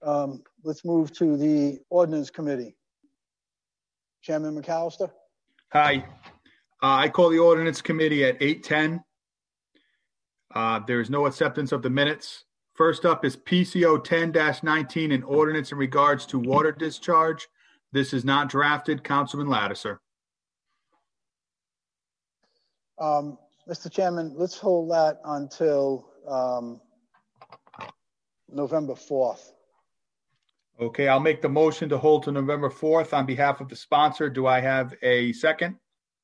Let's move to the ordinance committee. Chairman McAllister. Hi. I call the ordinance committee at 8:10. There is no acceptance of the minutes. First up is PCO 10-19, an ordinance in regards to water discharge. This is not drafted. Councilman Lattiser. Mr. Chairman, let's hold that until November 4th. Okay, I'll make the motion to hold to November 4th on behalf of the sponsor. Do I have a second?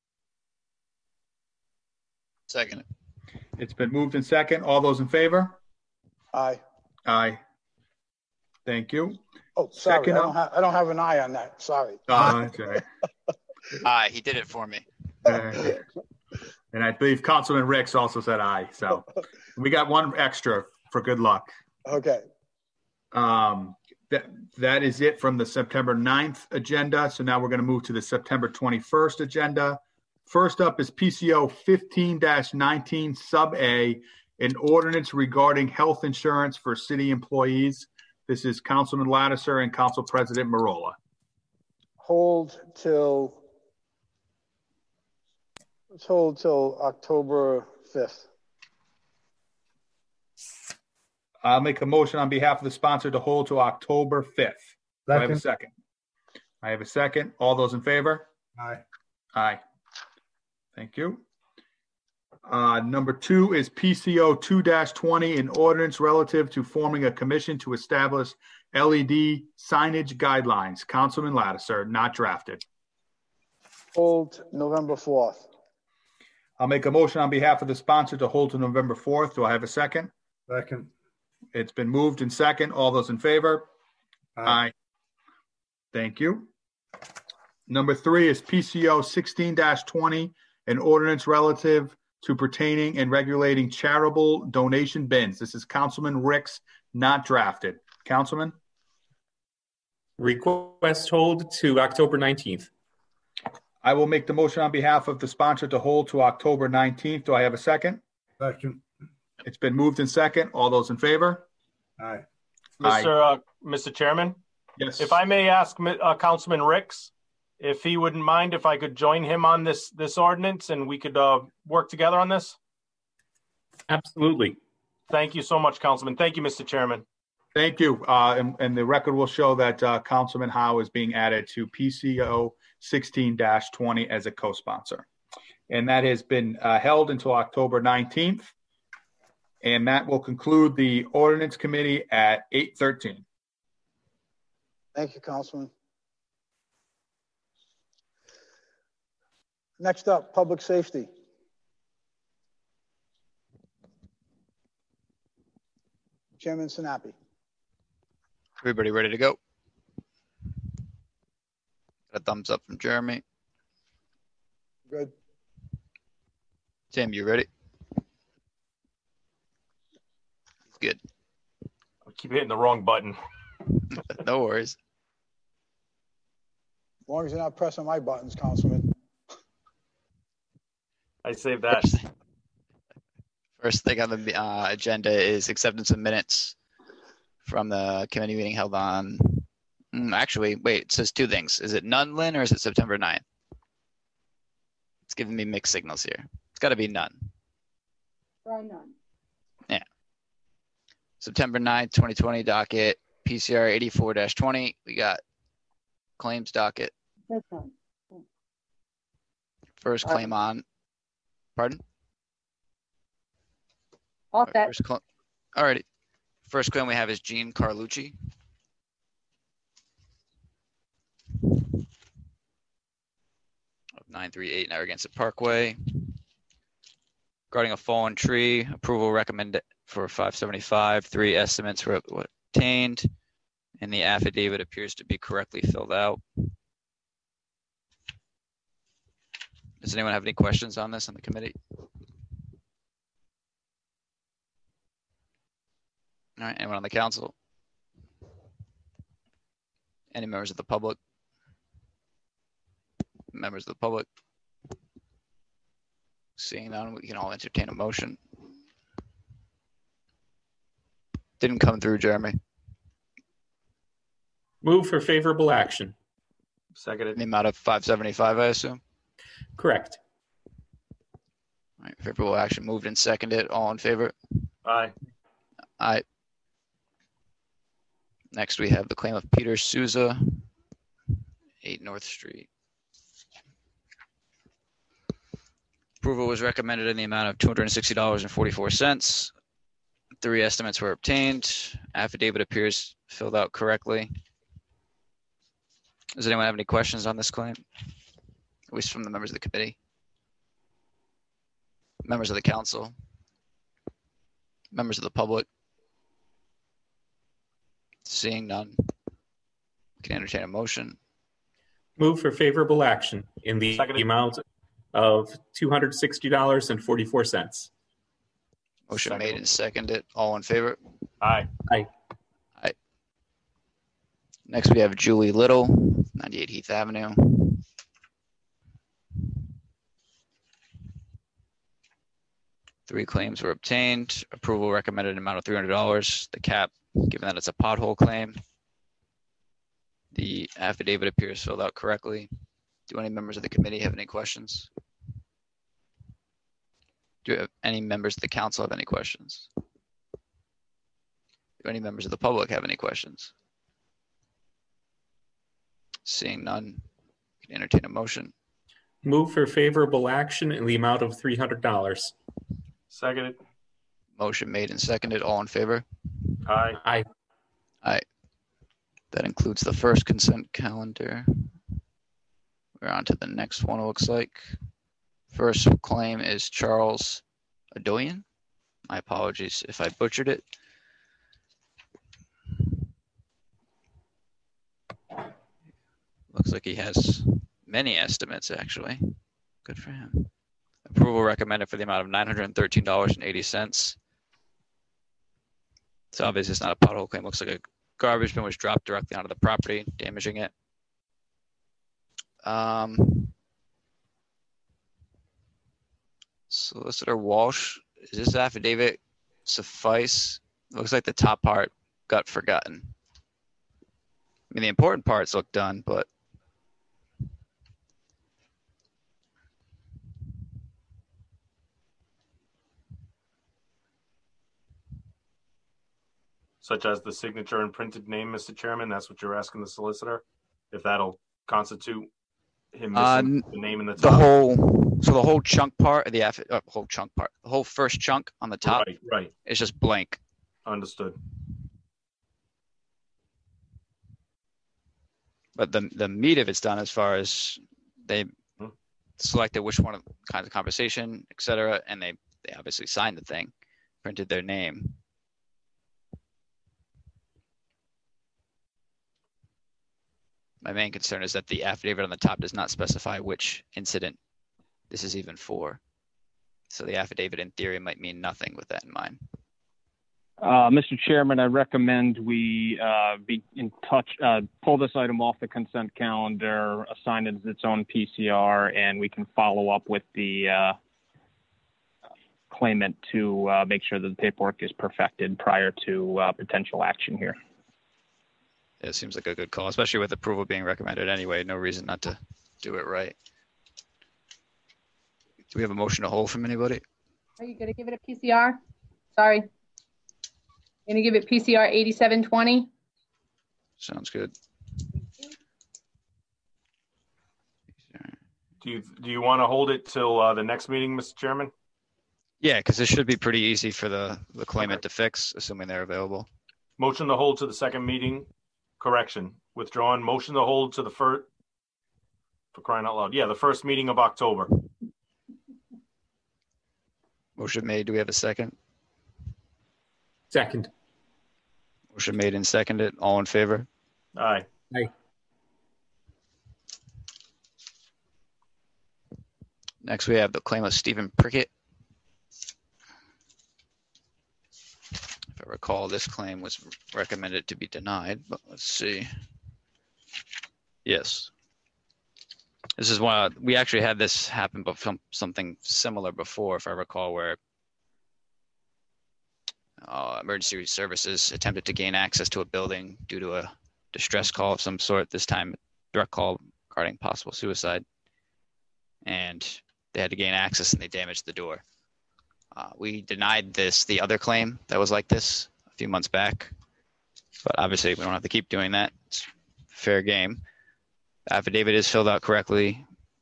Second. It's been moved in second. All those in favor? Aye. Aye. Thank you. Oh, sorry. Second I don't have an eye on that. Sorry. Okay. Aye, he did it for me. And I believe Councilman Ricks also said aye. So we got one extra for good luck. Okay. That is it from the September 9th agenda. So now we're going to move to the September 21st agenda. First up is PCO 15-19 sub A, an ordinance regarding health insurance for city employees. This is Councilman Lattiser and Council President Marola. Let's hold till October 5th. I'll make a motion on behalf of the sponsor to hold to October 5th. Do I have a second? I have a second. All those in favor? Aye. Aye. Thank you. Number 2 is PCO 2-20, an ordinance relative to forming a commission to establish LED signage guidelines. Councilman Lattiser, not drafted. Hold November 4th. I'll make a motion on behalf of the sponsor to hold to November 4th. Do I have a second? Second. It's been moved in second. All those in favor? Aye. Thank you. Number 3 is PCO 16-20, an ordinance relative to pertaining and regulating charitable donation bins. This is Councilman Ricks, not drafted. Councilman? Request hold to October 19th. I will make the motion on behalf of the sponsor to hold to October 19th. Do I have a second? Second. It's been moved in second. All those in favor? Aye. Mr. Chairman? Yes. If I may ask Councilman Ricks, if he wouldn't mind if I could join him on this ordinance and we could work together on this? Absolutely. Thank you so much, Councilman. Thank you, Mr. Chairman. Thank you. And the record will show that Councilman Howe is being added to PCO 16-20 as a co-sponsor. And that has been held until October 19th. And that will conclude the ordinance committee at 8:13. Thank you, Councilman. Next up, public safety. Chairman Sinapi. Everybody ready to go? Got a thumbs up from Jeremy. Good. Tim, you ready? Good. I keep hitting the wrong button. No worries. As long as you're not pressing my buttons, Councilman. I saved that. First thing on the agenda is acceptance of minutes from the committee meeting held on, actually, wait, it says 2 things. Is it none, Lynn, or is it September 9th? It's giving me mixed signals here. It's got to be none. Try none. Yeah. September 9th, 2020 docket, PCR 84-20. We got claims docket. That's none. First claim on, pardon? Off that. Alrighty. First claim we have is Gene Carlucci. Of 938 Narragansett Parkway. Regarding a fallen tree, approval recommended for 575. 3 estimates were obtained, and the affidavit appears to be correctly filled out. Does anyone have any questions on this on the committee? All right, anyone on the council? Any members of the public? Members of the public? Seeing none, we can all entertain a motion. Didn't come through, Jeremy. Move for favorable action. In Seconded. the amount of $575, I assume. Correct. All right, favorable action moved and seconded. All in favor? Aye. Aye. Next, we have the claim of Peter Souza, 8 North Street. Approval was recommended in the amount of $260.44. 3 estimates were obtained. Affidavit appears filled out correctly. Does anyone have any questions on this claim? At least from the members of the committee? Members of the council? Members of the public? Seeing none, can entertain a motion. Move for favorable action in the Seconded. amount of $260.44. Motion Second. made and seconded. All in favor? Aye. Next, we have Julie Little, 98 Heath Avenue. Three claims were obtained. Approval recommended an amount of $300. The cap, given that it's a pothole claim. The affidavit appears filled out correctly. Do any members of the committee have any questions? Do any members of the council have any questions? Do any members of the public have any questions? Seeing none, can entertain a motion. Move for favorable action in the amount of $300. Seconded. Motion made and seconded. All in favor? Aye. Aye. That includes the first consent calendar. We're on to the next one, it looks like. First claim is Charles Adoyan. My apologies if I butchered it. Looks like he has many estimates, actually. Good for him. Approval recommended for the amount of $913.80. So obviously it's not a pothole claim. Looks like a garbage bin was dropped directly onto the property, damaging it. Solicitor Walsh, does this affidavit suffice? Looks like the top part got forgotten. I mean, the important parts look done, but Such as the signature and printed name, Mr. Chairman. That's what you're asking the solicitor. If that'll constitute him missing the name in the top. the whole chunk part of the the whole first chunk on the top Right. is just blank. Understood. But the meat of it's done as far as they selected which one of the kinds of conversation, et cetera, and they obviously signed the thing, printed their name. My main concern is that the affidavit on the top does not specify which incident this is even for. So the affidavit in theory might mean nothing with that in mind. Mr. Chairman, I recommend we be in touch, pull this item off the consent calendar, assign it as its own PCR, and we can follow up with the claimant to make sure that the paperwork is perfected prior to potential action here. It seems like a good call, especially with approval being recommended anyway. No reason not to do it right. Do we have a motion to hold from anybody? Are you going to give it a PCR? Sorry. Going to give it PCR 8720? Sounds good. Do you want to hold it till the next meeting, Mr. Chairman? Yeah, because this should be pretty easy for the claimant to fix, assuming they're available. Motion to hold to the second meeting. Correction. Withdrawn. Motion to hold to the first. For crying out loud. Yeah, the first meeting of October. Motion made. Do we have a second? Second. Motion made and seconded. All in favor? Aye. Aye. Next, we have the claim of Stephen Prickett. If I recall, this claim was recommended to be denied, but let's see. Yes. This is one, we actually had this happen, but something similar before, if I recall, where emergency services attempted to gain access to a building due to a distress call of some sort, this time direct call regarding possible suicide. And they had to gain access and they damaged the door. We denied the other claim that was like this a few months back, but obviously we don't have to keep doing that. It's fair game. The affidavit is filled out correctly.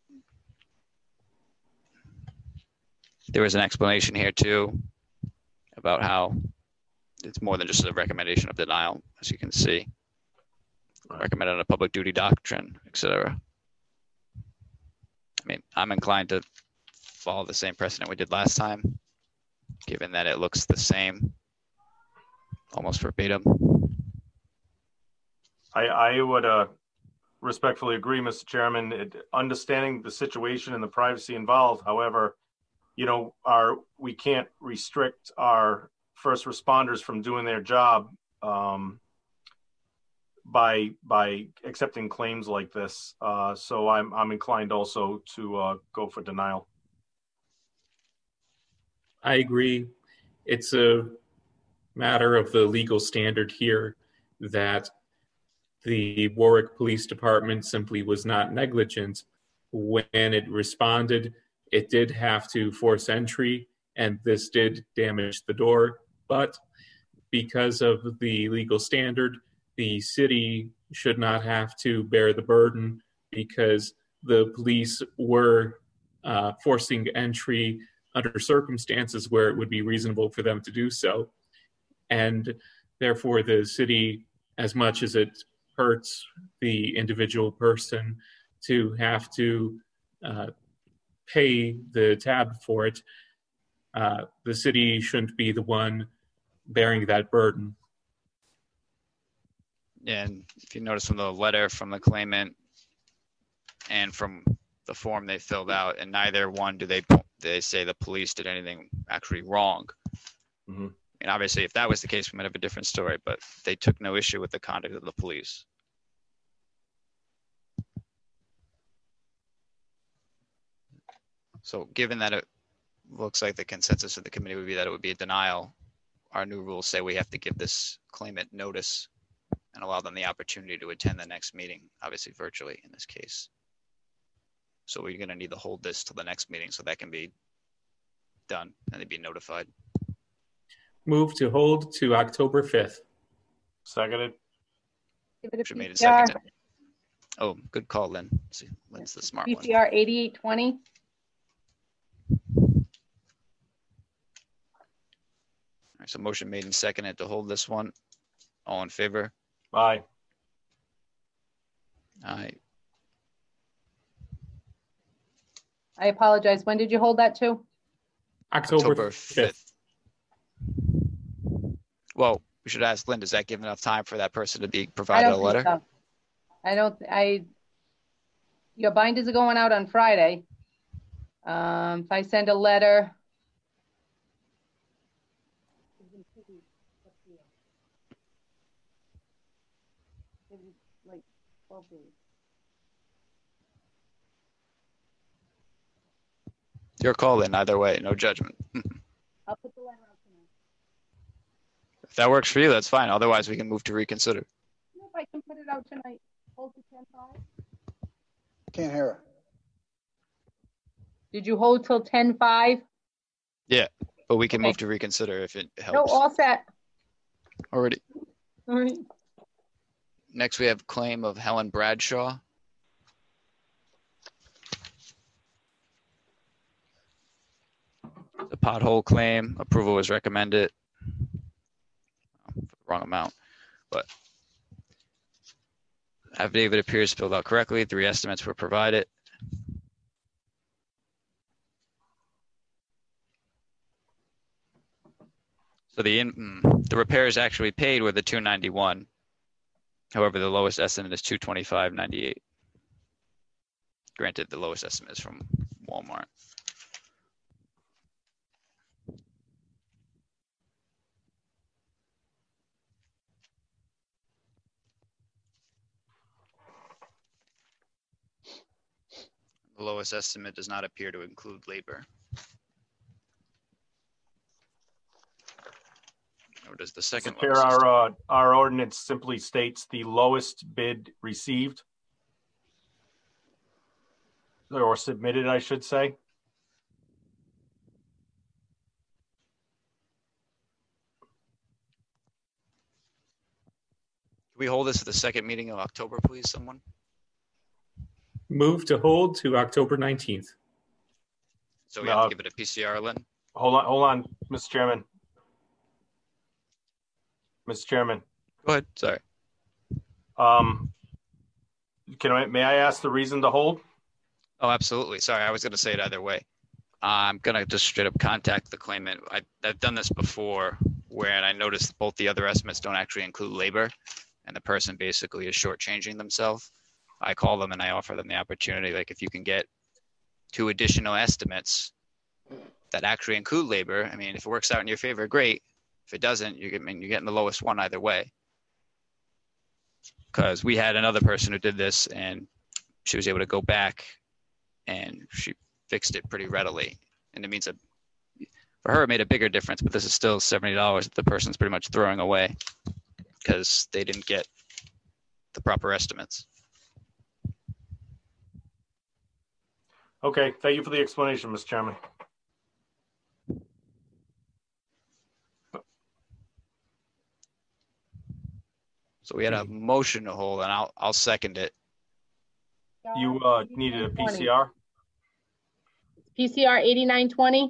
There was an explanation here too about how it's more than just a recommendation of denial, as you can see. Recommended on a public duty doctrine, etc. I mean, I'm inclined to follow the same precedent we did last time, given that it looks the same, almost verbatim. I would respectfully agree, Mr. Chairman. Understanding the situation and the privacy involved, however, we can't restrict our first responders from doing their job by accepting claims like this. So I'm inclined also to go for denial. I agree. It's a matter of the legal standard here that the Warwick Police Department simply was not negligent. When it responded, it did have to force entry, and this did damage the door. But because of the legal standard, the city should not have to bear the burden because the police were forcing entry under circumstances where it would be reasonable for them to do so. And therefore, the city, as much as it hurts the individual person to have to pay the tab for it, the city shouldn't be the one bearing that burden. And if you notice from the letter from the claimant and from the form they filled out, and neither one do they say the police did anything actually wrong. Mm-hmm. And obviously, if that was the case, we might have a different story, but they took no issue with the conduct of the police. So given that it looks like the consensus of the committee would be that it would be a denial, our new rules say we have to give this claimant notice and allow them the opportunity to attend the next meeting, obviously virtually in this case. So we're going to need to hold this till the next meeting so that can be done and they'd be notified. Move to hold to October 5th. Seconded. Give it a Should have made it PCR. seconded. Oh, good call, Lynn. Let's see, Lynn's the smart one. PCR 8820. All right, so motion made and seconded to hold this one. All in favor? Aye. Aye. I apologize. When did you hold that to? October 5th. Well, we should ask Lynn, does that give enough time for that person to be I provided a don't letter? think so. Your binders are going out on Friday. If I send a letter. Like 12 days. Your call, Lynn, either way, no judgment. I'll put the letter out tonight. If that works for you, that's fine. Otherwise, we can move to reconsider. If I can put it out tonight, hold to 10:05. Can't hear her. Did you hold till 10:05? Yeah, but we can Okay. move to reconsider if it No, helps. all set. Already. All right. Next, we have claim of Helen Bradshaw. The pothole claim, approval was recommended. For the wrong amount, but affidavit appears filled out correctly. 3 estimates were provided. So the repairs actually paid were the $291. However, the lowest estimate is $225.98. Granted, the lowest estimate is from Walmart. The lowest estimate does not appear to include labor. Nor does the second Mr. Chair, lowest. our ordinance simply states the lowest bid received. Or submitted, I should say. Can we hold this at the second meeting of October, please, someone? Move to hold to October 19th. So we have to give it a PCR, Lynn? Hold on, Mr. Chairman. Mr. Chairman. Go ahead, sorry. May I ask the reason to hold? Oh, absolutely. Sorry, I was going to say it either way. I'm going to just straight up contact the claimant. I've done this before where I noticed both the other estimates don't actually include labor, and the person basically is shortchanging themselves. I call them and I offer them the opportunity, like if you can get 2 additional estimates that actually include labor, I mean, if it works out in your favor, great. If it doesn't, you're getting the lowest one either way. Because we had another person who did this and she was able to go back and she fixed it pretty readily. And it means for her, it made a bigger difference, but this is still $70 that the person's pretty much throwing away because they didn't get the proper estimates. Okay, thank you for the explanation, Mr. Chairman. So we had a motion to hold, and I'll second it. You needed a PCR? PCR 8920.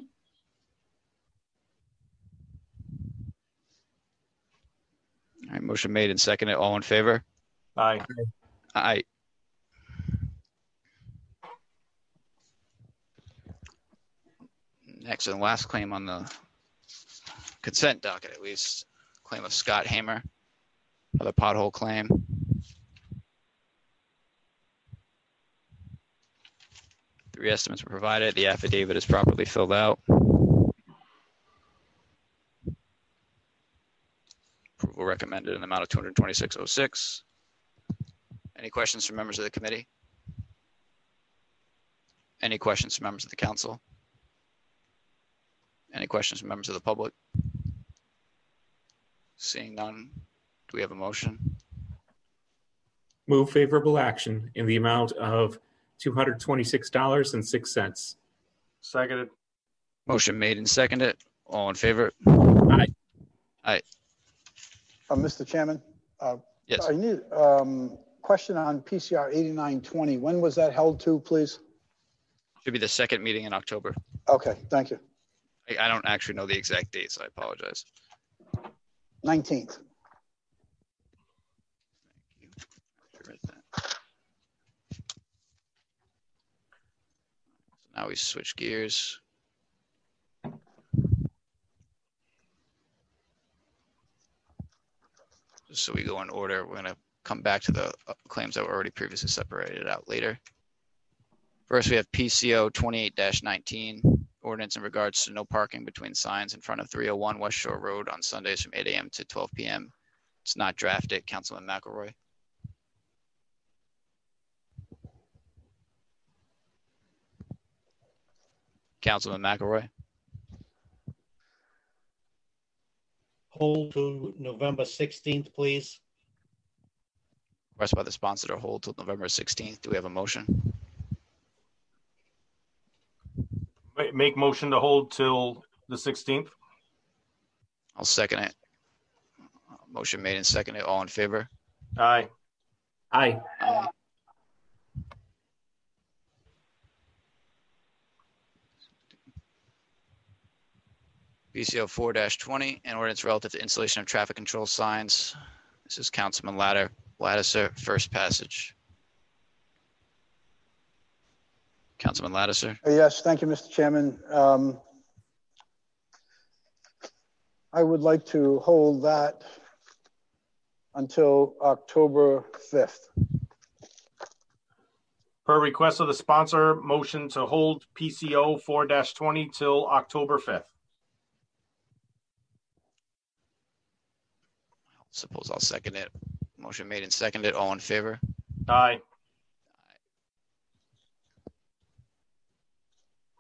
All right, motion made and seconded. All in favor? Aye. Aye. Next and last claim on the consent docket, at least, claim of Scott Hamer, another pothole claim. Three estimates were provided. The affidavit is properly filled out. Approval recommended in the amount of $226.06. Any questions from members of the committee? Any questions from members of the council? Any questions from members of the public? Seeing none, do we have a motion? Move favorable action in the amount of $226.06. Seconded. Motion made and seconded. All in favor? Aye. Aye. Mr. Chairman, Yes. I need question on PCR 8920. When was that held to, please? Should be the second meeting in October. Okay, thank you. I don't actually know the exact date, so I apologize. 19th. So now we switch gears. Just so we go in order, we're going to come back to the claims that were already previously separated out later. First, we have PCO 28-19, ordinance in regards to no parking between signs in front of 301 West Shore Road on Sundays from 8 a.m. to 12 p.m. It's not drafted. Councilman McElroy. Councilman McElroy. Hold to November 16th, please. Request by the sponsor to hold till November 16th. Do we have a motion? Make motion to hold till the 16th. I'll second it. Motion made and seconded. All in favor? Aye. Aye. Aye. BCO 4-20, an ordinance relative to installation of traffic control signs. This is Councilman Lattiser, first passage. Councilman Lattiser. Yes, thank you, Mr. Chairman. I would like to hold that until October 5th. Per request of the sponsor, motion to hold PCO 4-20 till October 5th. Suppose I'll second it. Motion made and seconded. All in favor? Aye.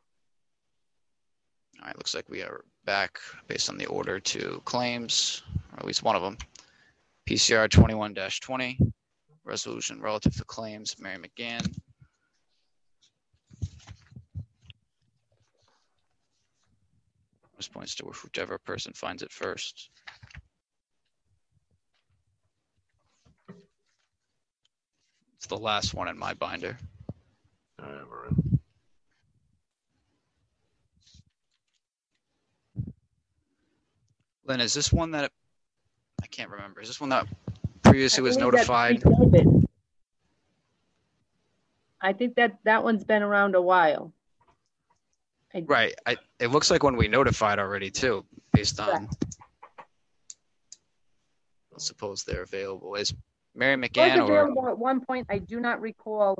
All right, looks like we are back based on the order to claims. or at least one of them. PCR 21-20, resolution relative to claims, Mary McGann. This points to whichever person finds it first. It's the last one in my binder. All right, we're in. Lynn, is this one that, I can't remember, is this one that previously was believe that's notified? pre-COVID. I think that one's been around a while. Right. It looks like when we notified already too, based on, Correct. let's suppose they're available. Is Mary Was McGann or, available at one point. I do not recall.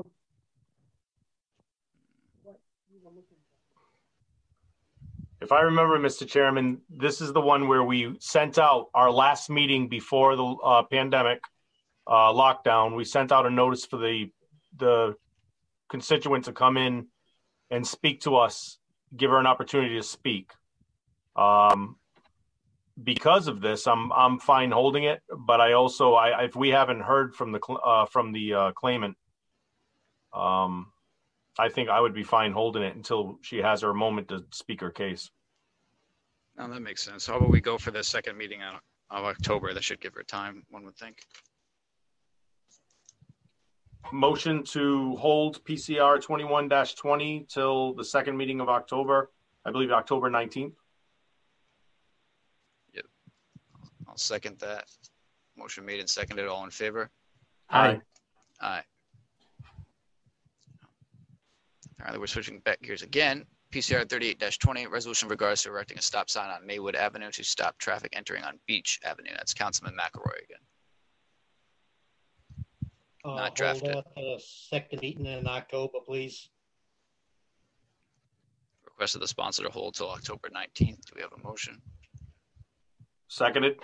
If I remember, Mr. Chairman, this is the one where we sent out our last meeting before the pandemic lockdown. We sent out a notice for the constituent to come in and speak to us, give her an opportunity to speak. Because of this, I'm fine holding it, but I also, if we haven't heard from the claimant, I think I would be fine holding it until she has her moment to speak her case. no, that makes sense. How about we go for the second meeting of October? That should give her time, one would think. Motion to hold PCR 21-20 till the second meeting of October, I believe October 19th. I'll second that. Motion made and seconded. All in favor? Aye. Aye. All right, we're switching back gears again. PCR 38-20, resolution regards to erecting a stop sign on Maywood Avenue to stop traffic entering on Beach Avenue. That's Councilman McElroy again. Not drafted. Hold that second meeting in October, please. Requested the sponsor to hold till October 19th. Do we have a motion? Seconded.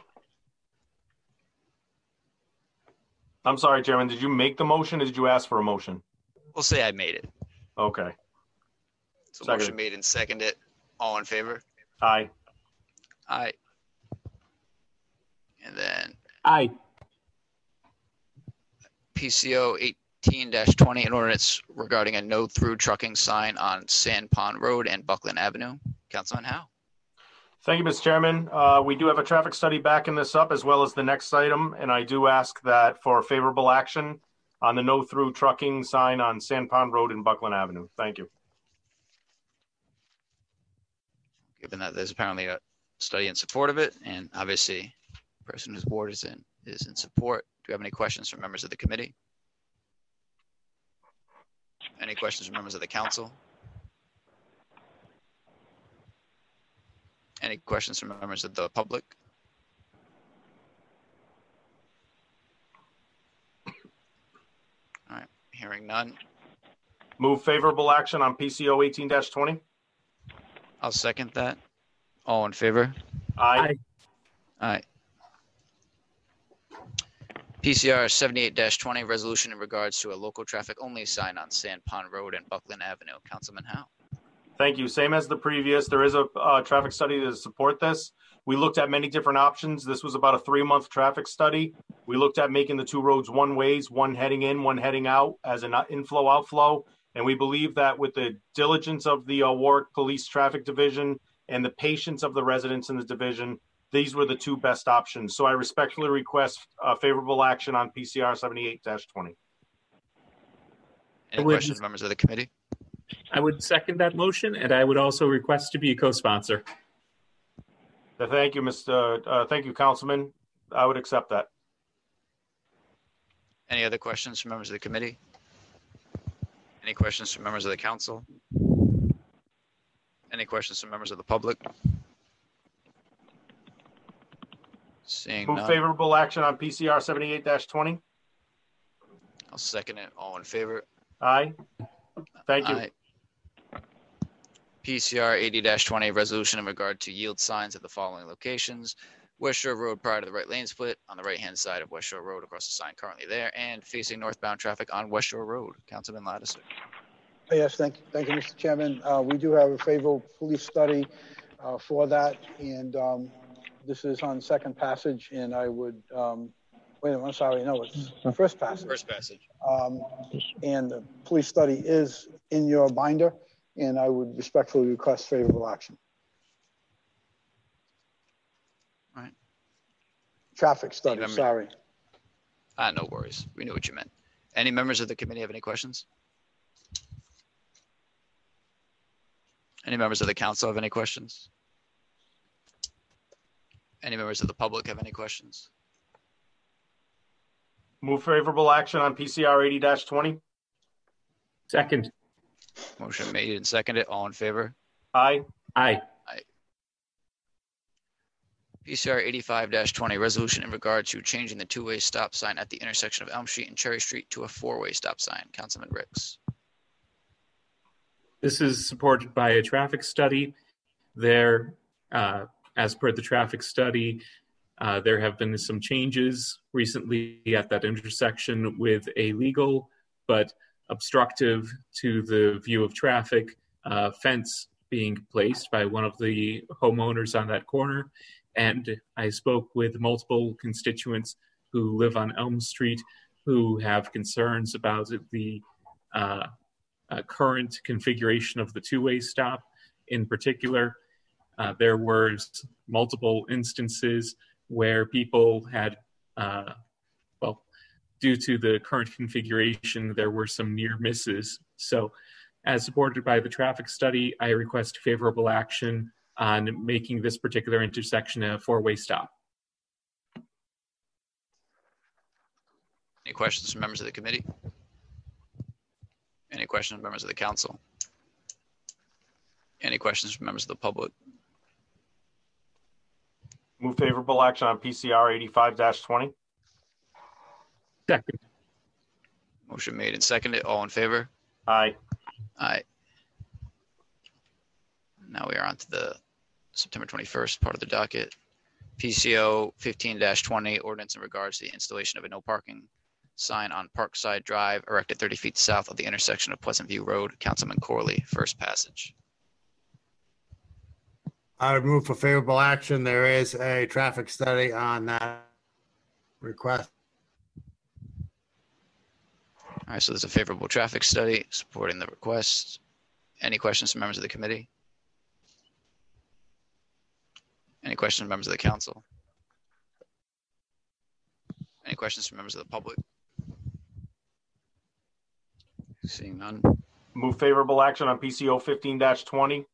I'm sorry, Chairman, did you make the motion or did you ask for a motion? We'll say I made it. Okay. So Second. motion made and seconded. All in favor? Aye. Aye. And then Aye. PCO 18-20, an ordinance regarding a no-through trucking sign on Sand Pond Road and Buckland Avenue. Councilman Howe. Thank you, Mr. Chairman. We do have a traffic study backing this up as well as the next item, and I do ask that for favorable action on the no-through trucking sign on Sand Pond Road and Buckland Avenue. Thank you. Given that there's apparently a study in support of it, and obviously the person whose ward is in support, do we have any questions from members of the committee? Any questions from members of the council? Any questions from members of the public? All right, hearing none. Move favorable action on PCO 18-20. I'll second that. All in favor? Aye. Aye. PCR 78-20, resolution in regards to a local traffic only sign on Sand Pond Road and Buckland Avenue. Councilman Howe. Thank you. Same as the previous. There is a traffic study to support this. We looked at many different options. This was about a 3-month traffic study. We looked at making the two roads one ways, one heading in, one heading out as an inflow outflow. And we believe that with the diligence of the Warwick Police Traffic Division and the patience of the residents in the division, these were the two best options. So I respectfully request favorable action on PCR 78-20. Any questions, members of the committee? I would second that motion, and I would also request to be a co-sponsor. Thank you, thank you, Councilman. I would accept that. Any other questions from members of the committee? Any questions from members of the council? Any questions from members of the public? Seeing Move none, favorable action on PCR 78-20. I'll second it. All in favor? Aye. Thank you. Aye. PCR 80-20, resolution in regard to yield signs at the following locations: West Shore Road prior to the right lane split, on the right-hand side of West Shore Road across the sign currently there, and facing northbound traffic on West Shore Road. Councilman Lattiser. Yes, thank you, Mr. Chairman. We do have a favorable police study for that, and this is on second passage, and I would, wait a minute, I'm sorry, no, it's first passage. First passage. And the police study is in your binder, and I would respectfully request favorable action. All right. Traffic study, sorry. No worries. We knew what you meant. Any members of the committee have any questions? Any members of the council have any questions? Any members of the public have any questions? Move favorable action on PCR 80-20. Second. Motion made and seconded. All in favor? Aye. Aye. PCR 85-20, resolution in regard to changing the two-way stop sign at the intersection of Elm Street and Cherry Street to a four-way stop sign. Councilman Ricks. This is supported by a traffic study. There, as per the traffic study, there have been some changes recently at that intersection with a legal but obstructive to the view of traffic fence being placed by one of the homeowners on that corner. And I spoke with multiple constituents who live on Elm Street who have concerns about the current configuration of the two-way stop. In particular, there were multiple instances where people had, due to the current configuration, there were some near misses. So as supported by the traffic study, I request favorable action on making this particular intersection a four-way stop. Any questions from members of the committee? Any questions from members of the council? Any questions from members of the public? Move favorable action on PCR 85-20. Second. Motion made and seconded. All in favor? Aye. Aye. Now we are on to the September 21st part of the docket. PCO 15-20, ordinance in regards to the installation of a no parking sign on Parkside Drive erected 30 feet south of the intersection of Pleasant View Road. Councilman Corley, first passage. I would move for favorable action. There is a traffic study on that request. All right, so there's a favorable traffic study supporting the request. Any questions from members of the committee? Any questions from members of the council? Any questions from members of the public? Seeing none. Move favorable action on PCO 15-20.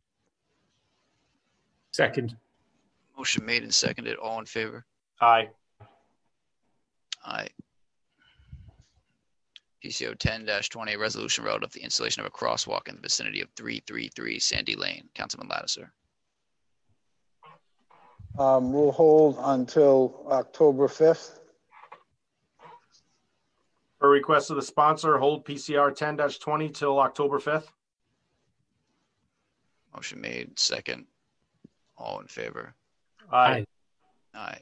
Second. Motion made and seconded. All in favor? Aye. Aye. PCO 10-20, resolution relative to the installation of a crosswalk in the vicinity of 333 Sandy Lane. Councilman Lattiser. We'll hold until October 5th. Per request of the sponsor, hold PCR 10-20 till October 5th. Motion made. Second. All in favor? Aye. Aye.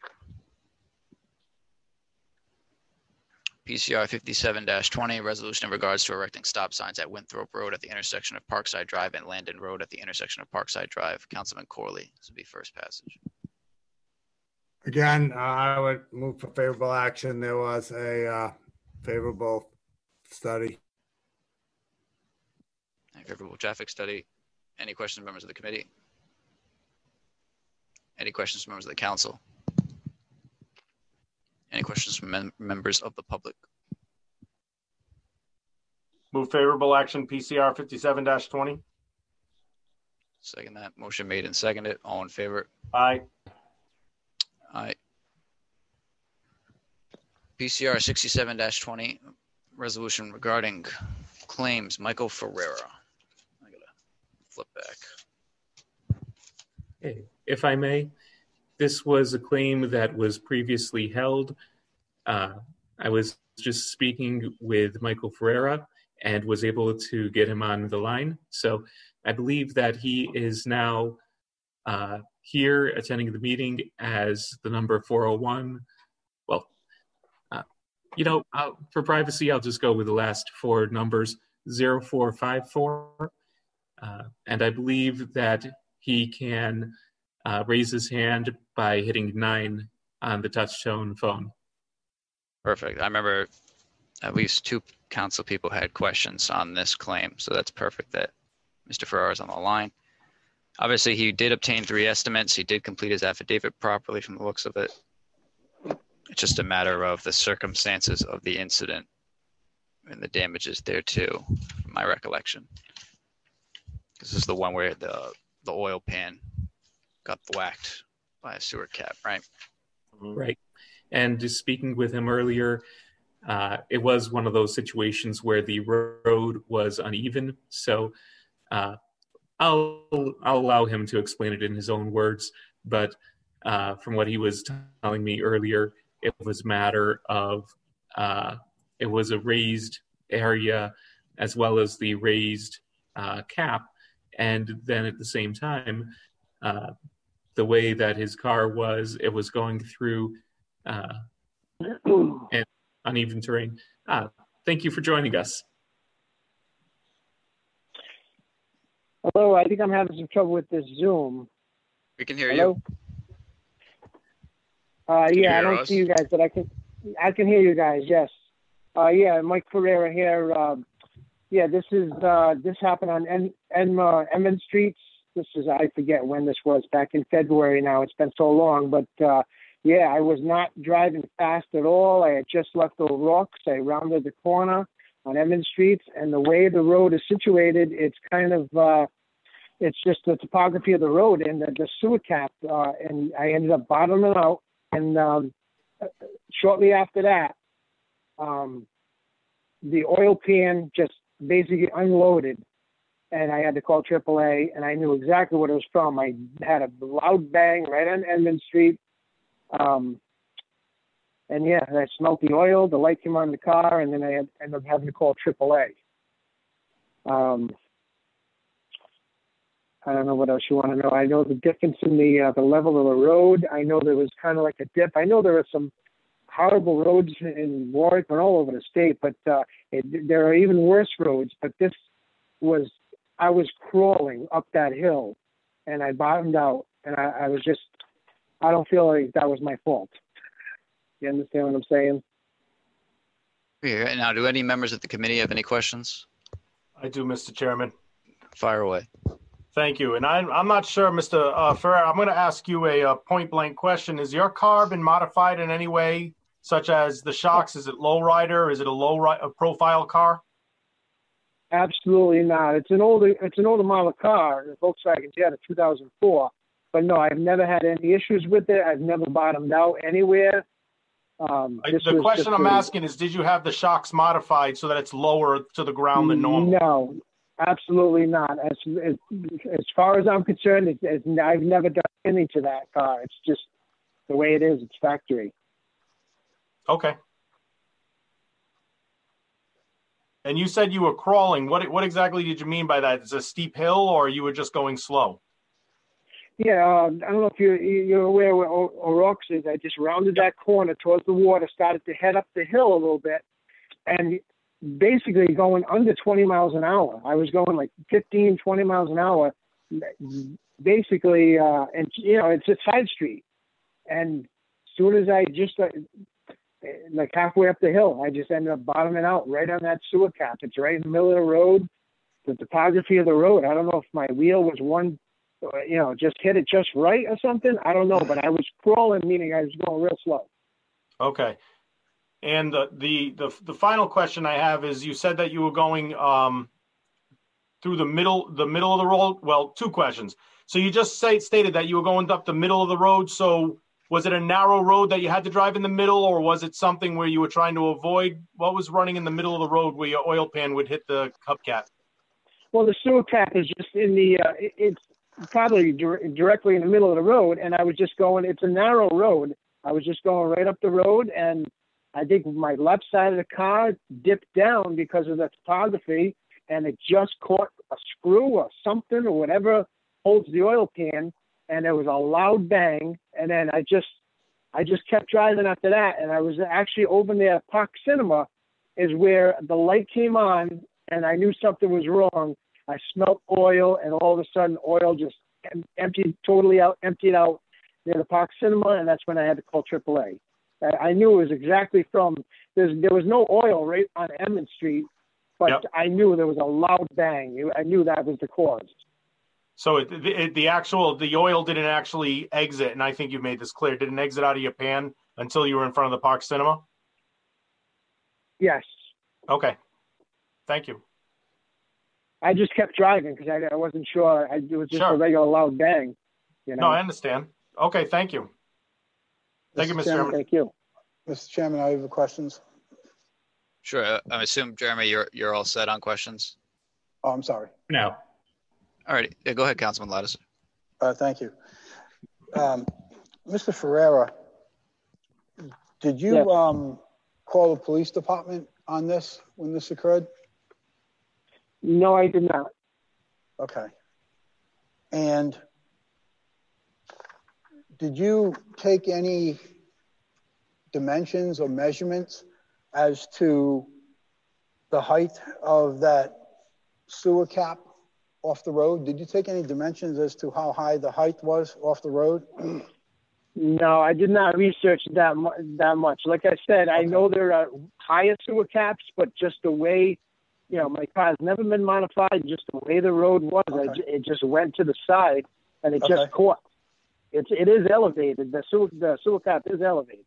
PCR 57-20, resolution in regards to erecting stop signs at Winthrop Road at the intersection of Parkside Drive and Landon Road at the intersection of Parkside Drive. Councilman Corley, this will be first passage. Again, I would move for favorable action. There was a favorable study. A favorable traffic study. Any questions from members of the committee? Any questions from members of the council? Any questions from members of the public? Move favorable action PCR 57-20. Second that. Motion made and seconded. All in favor? Aye. Aye. PCR 67-20, resolution regarding claims. Michael Ferreira. I gotta flip back. Hey, if I may, this was a claim that was previously held. I was just speaking with Michael Ferreira and was able to get him on the line. So I believe that he is now here attending the meeting as the number 401. Well, for privacy, I'll just go with the last four numbers, 0454. And I believe that he can raise his hand by hitting 9 on the touch tone phone. Perfect. I remember at least 2 council people had questions on this claim, so that's perfect that Mr. Ferrara is on the line. Obviously, he did obtain 3 estimates. He did complete his affidavit properly from the looks of it. It's just a matter of the circumstances of the incident and the damages there too, from my recollection. This is the one where the oil pan got whacked by a sewer cap, right? Right. And just speaking with him earlier, it was one of those situations where the road was uneven. So I'll allow him to explain it in his own words. But from what he was telling me earlier, it was a matter of it was a raised area as well as the raised cap. And then at the same time, the way that his car was, it was going through an uneven terrain. Thank you for joining us. Hello, I think I'm having some trouble with this Zoom. We can hear Hello? you. Yeah, I don't see you guys, but I can hear you guys. Yes. Yeah, Mike Ferreira here. Yeah, this happened on Emmons Street. This is, I forget when this was, back in February now. It's been so long, but yeah, I was not driving fast at all. I had just left the rocks. I rounded the corner on Emmons Street, and the way the road is situated, it's kind of, it's just the topography of the road and the sewer cap, and I ended up bottoming out, and shortly after that, the oil pan just basically unloaded, and I had to call AAA, and I knew exactly what it was from. I had a loud bang right on Edmund Street, and yeah, I smelled the oil, the light came on in the car, and then I ended up having to call AAA. I don't know what else you want to know. I know the difference in the level of the road. I know there was kind of like a dip. I know there are some horrible roads in Warwick and all over the state, but there are even worse roads. But this was, I was crawling up that hill, and I bottomed out, and I was just, I don't feel like that was my fault. You understand what I'm saying? Yeah. Now, do any members of the committee have any questions? I do, Mr. Chairman. Fire away. Thank you. And I'm not sure, Mr. Ferrer, I'm going to ask you a point-blank question. Has your car been modified in any way, such as the shocks? Is it lowrider? Is it a profile car? Absolutely not. It's an older model car, the Volkswagen Jetta 2004. But no, I've never had any issues with it. I've never bottomed out anywhere. The question I'm asking is, did you have the shocks modified so that it's lower to the ground than normal? No, absolutely not. As far as I'm concerned, I've never done anything to that car. It's just the way it is. It's factory. Okay. And you said you were crawling. What exactly did you mean by that? Is it a steep hill, or you were just going slow? Yeah, I don't know if you're aware where O'Rourke's is. I just rounded that corner towards the water, started to head up the hill a little bit, and basically going under 20 miles an hour. I was going like 15, 20 miles an hour, basically, and, you know, it's a side street. And as soon as I just, like halfway up the hill, I just ended up bottoming out right on that sewer cap. It's right in the middle of the road, the topography of the road. I don't know if my wheel was just hit it just right or something. I don't know, but I was crawling, meaning I was going real slow. Okay. And the final question I have is, you said that you were going through the middle of the road. Well, 2 questions. So you just stated that you were going up the middle of the road. So was it a narrow road that you had to drive in the middle, or was it something where you were trying to avoid? What was running in the middle of the road where your oil pan would hit the hubcap? Well, the sewer cap is just in the, it's probably directly in the middle of the road, and I was just going, it's a narrow road. I was just going right up the road, and I think my left side of the car dipped down because of the topography, and it just caught a screw or something or whatever holds the oil pan, and there was a loud bang, and then I just kept driving after that, and I was actually over there. Park Cinema is where the light came on, and I knew something was wrong. I smelled oil, and all of a sudden, oil just emptied out near the Park Cinema, and that's when I had to call AAA. I knew it was exactly from, there was no oil right on Emmett Street, but I knew there was a loud bang. I knew that was the cause. So the oil didn't actually exit, and I think you made this clear, didn't exit out of your pan until you were in front of the Park Cinema? Yes. Okay. Thank you. I just kept driving because I wasn't sure. It was just a regular loud bang. You know? No, I understand. Okay, thank you. Thank you, Mr. Chairman. Thank you. Mr. Chairman, I have questions. Sure. I assume, Jeremy, you're all set on questions? Oh, I'm sorry. No. All right. Yeah, go ahead, Councilman Lattiser. Thank you. Mr. Ferreira, did you call the police department on this when this occurred? No, I did not. Okay. And did you take any dimensions or measurements as to the height of that sewer cap off the road? Did you take any dimensions as to how high the height was off the road? No, I did not research that much. Like I said, I know there are higher sewer caps, but just the way, my car's never been modified. Just the way the road was, it just went to the side, and it just caught. It is elevated. The sewer cap is elevated.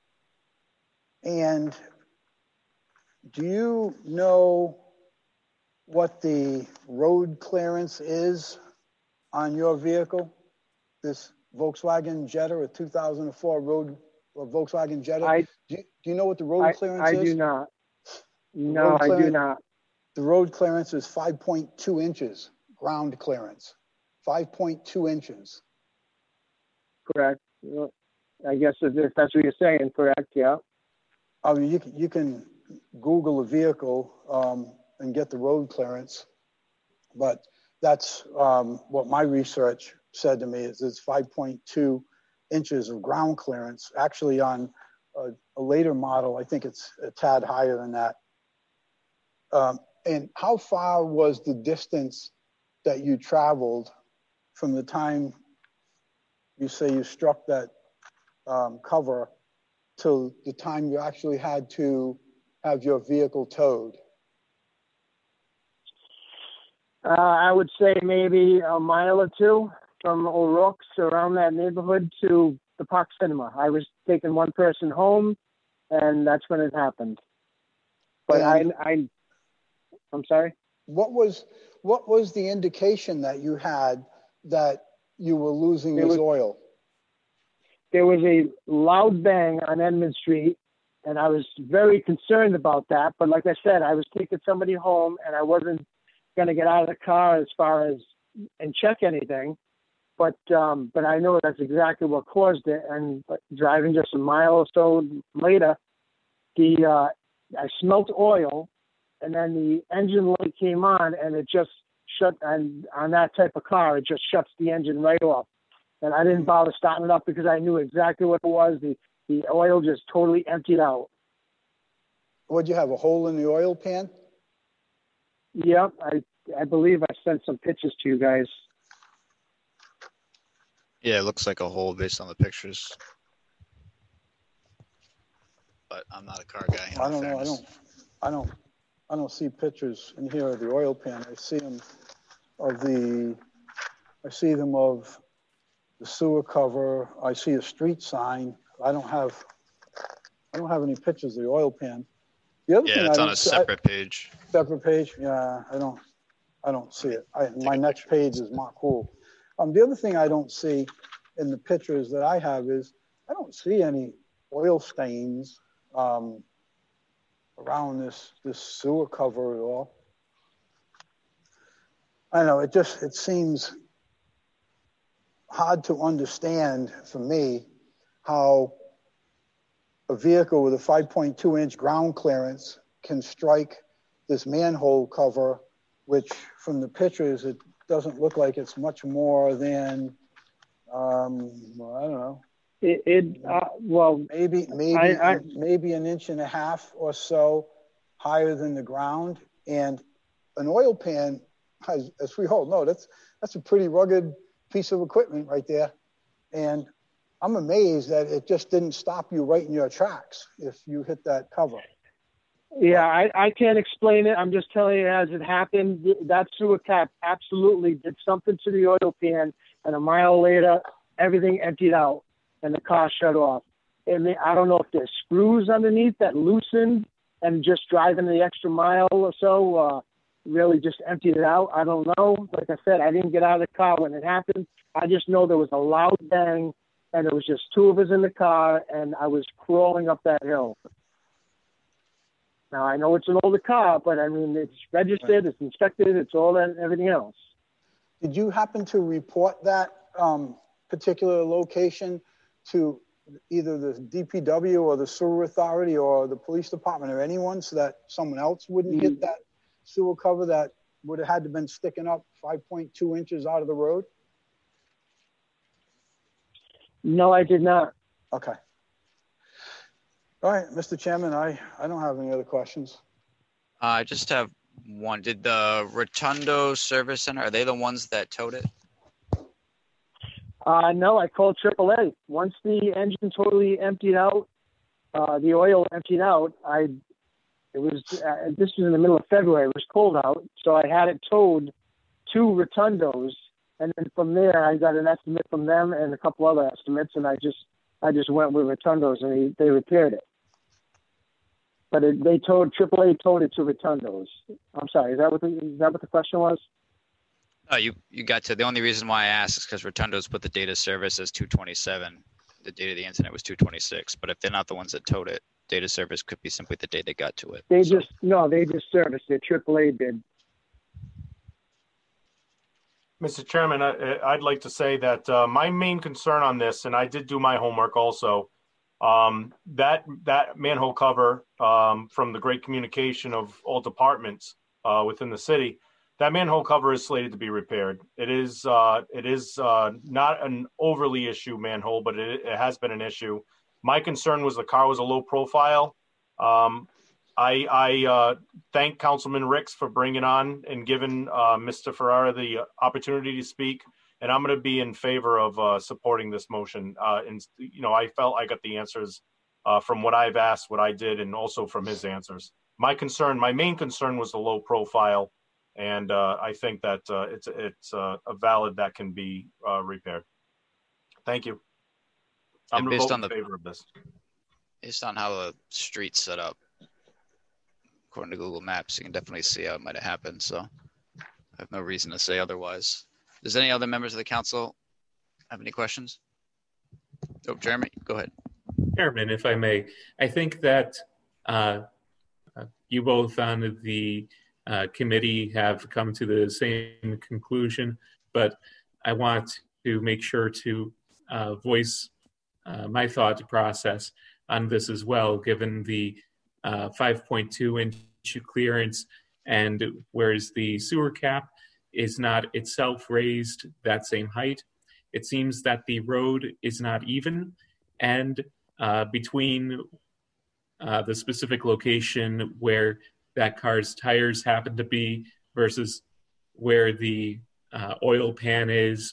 And do you know what the road clearance is on your vehicle? This Volkswagen Jetta, a 2004 Volkswagen Jetta. Do you know what the road clearance is? I do not. No, I do not. The road clearance is 5.2 inches, ground clearance, 5.2 inches. Correct. I guess if that's what you're saying, correct, yeah. I mean, you can Google a vehicle and get the road clearance, but that's what my research said to me is it's 5.2 inches of ground clearance. Actually, on a later model, I think it's a tad higher than that. And how far was the distance that you traveled from the time you say you struck that cover till the time you actually had to have your vehicle towed? I would say maybe a mile or two from O'Rourke's, around that neighborhood, to the Park Cinema. I was taking one person home, and that's when it happened. But I'm sorry? What was the indication that you had that you were losing this oil? There was a loud bang on Edmund Street, and I was very concerned about that. But like I said, I was taking somebody home, and I wasn't going to get out of the car and check anything. But I know that's exactly what caused it. And driving just a mile or so later, I smelt oil, and then the engine light came on, and it just shut. And on that type of car, it just shuts the engine right off. And I didn't bother starting it up because I knew exactly what it was. The oil just totally emptied out. Would you have a hole in the oil pan? Yep, I believe I sent some pictures to you guys. Yeah, it looks like a hole based on the pictures. But I'm not a car guy. I don't know. I don't see pictures in here of the oil pan. I see them of the sewer cover. I see a street sign. I don't have any pictures of the oil pan. The other thing it's on a separate page. Separate page? Yeah, I don't see it. My next page is not cool. The other thing I don't see in the pictures that I have is I don't see any oil stains around this sewer cover at all. I know it seems hard to understand for me how a vehicle with a 5.2 inch ground clearance can strike this manhole cover, which from the pictures, it doesn't look like it's much more than, I don't know. Maybe an inch and a half or so higher than the ground. And an oil pan, as we all know, that's a pretty rugged piece of equipment right there. And I'm amazed that it just didn't stop you right in your tracks if you hit that cover. Yeah, I can't explain it. I'm just telling you as it happened. That sewer cap absolutely did something to the oil pan, and a mile later, everything emptied out, and the car shut off. And I don't know if there's screws underneath that loosened, and just driving the extra mile or so really just emptied it out. I don't know. Like I said, I didn't get out of the car when it happened. I just know there was a loud bang, and there was just two of us in the car, and I was crawling up that hill. Now, I know it's an older car, but I mean, it's registered, it's inspected, it's all that and everything else. Did you happen to report that particular location to either the DPW or the sewer authority or the police department or anyone so that someone else wouldn't hit that sewer cover that would have had to been sticking up 5.2 inches out of the road? No, I did not. Okay. All right, Mr. Chairman, I don't have any other questions. I just have one. Did the Rotundo Service Center, are they the ones that towed it? No, I called AAA. Once the engine totally emptied out, the oil emptied out, this was in the middle of February. It was cold out, so I had it towed to Rotundo's, and then from there I got an estimate from them and a couple other estimates, and I just went with Rotundo's, and they repaired it. But AAA towed it to Rotundo's. I'm sorry, is that what the question was? No, you got to. The only reason why I asked is because Rotundo's put the data service as 227. The date of the incident was 226. But if they're not the ones that towed it, data service could be simply the day they got to it. They just serviced it. AAA did. Mr. Chairman, I'd like to say that my main concern on this, and I did do my homework also, that manhole cover from the great communication of all departments within the city, that manhole cover is slated to be repaired. It is not an overly issue manhole, but it has been an issue. My concern was the car was a low profile. I thank Councilman Ricks for bringing on and giving Mr. Ferrara the opportunity to speak. And I'm going to be in favor of supporting this motion. And, I felt I got the answers from what I've asked, what I did, and also from his answers. My main concern was the low profile. And I think that it's a valid that can be repaired. Thank you. I'm going to vote in favor of this. Based on how the street's set up, according to Google Maps, you can definitely see how it might have happened. So I have no reason to say otherwise. Does any other members of the council have any questions? Oh, Jeremy, go ahead. Chairman, if I may, I think that you both on the committee have come to the same conclusion, but I want to make sure to voice my thought process on this as well, given the 5.2 inch clearance, and whereas the sewer cap is not itself raised that same height, it seems that the road is not even, and between the specific location where that car's tires happen to be versus where the oil pan is,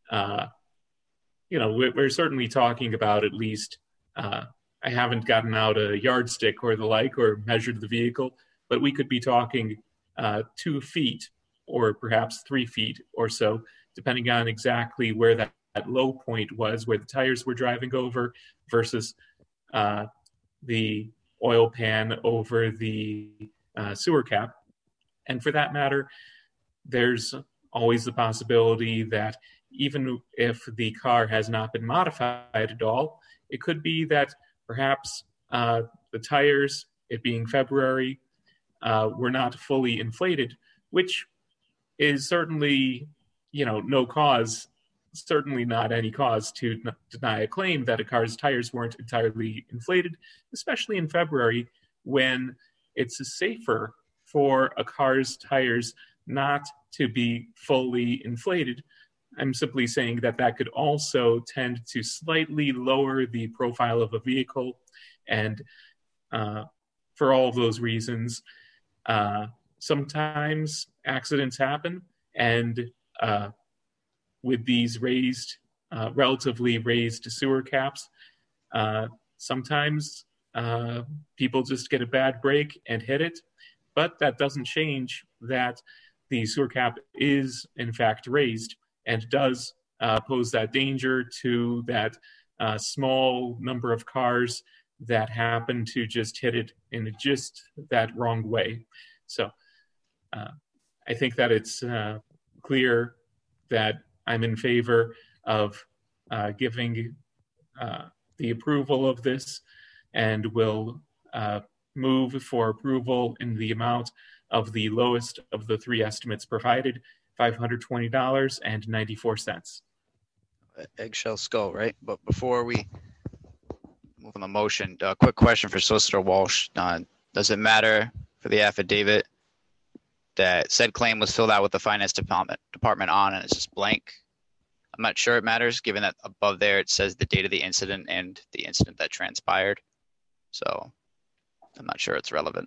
we're certainly talking about at least, I haven't gotten out a yardstick or the like or measured the vehicle, but we could be talking 2 feet or perhaps 3 feet or so, depending on exactly where that low point was, where the tires were driving over versus the oil pan over the sewer cap. And for that matter, there's always the possibility that even if the car has not been modified at all, it could be that perhaps the tires, it being February, were not fully inflated, which is certainly, no cause, certainly not any cause to deny a claim that a car's tires weren't entirely inflated, especially in February when it's safer for a car's tires not to be fully inflated. I'm simply saying that could also tend to slightly lower the profile of a vehicle. And for all of those reasons, sometimes accidents happen, and with these relatively raised sewer caps, sometimes people just get a bad break and hit it, but that doesn't change that the sewer cap is in fact raised and does pose that danger to that small number of cars that happen to just hit it in just that wrong way. So I think that it's clear that I'm in favor of giving the approval of this, and will move for approval in the amount of the lowest of the three estimates provided, $520.94. Eggshell skull, right? But before we move on the motion, a quick question for Solicitor Walsh. Does it matter for the affidavit that said claim was filled out with the finance department on and it's just blank? I'm not sure it matters, given that above there it says the date of the incident and the incident that transpired. So I'm not sure it's relevant.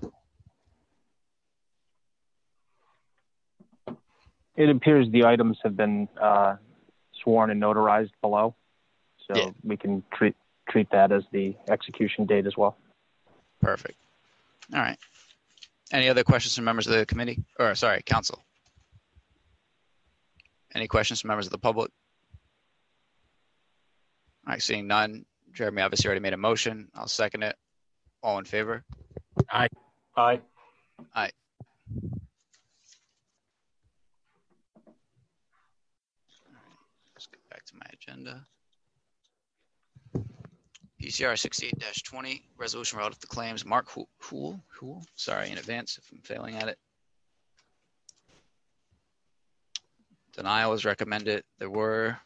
It appears the items have been sworn and notarized below, so Yeah. we can treat that as the execution date as well. Perfect. All right. Any other questions from members of the committee? Or, sorry, council? Any questions from members of the public? All right, seeing none. Jeremy obviously already made a motion. I'll second it. All in favor? Aye. Aye. Aye. Let's get back to my agenda. PCR 68-20, resolution relative to claims. Mark Hool? Sorry in advance if I'm failing at it. Denial is recommended. There were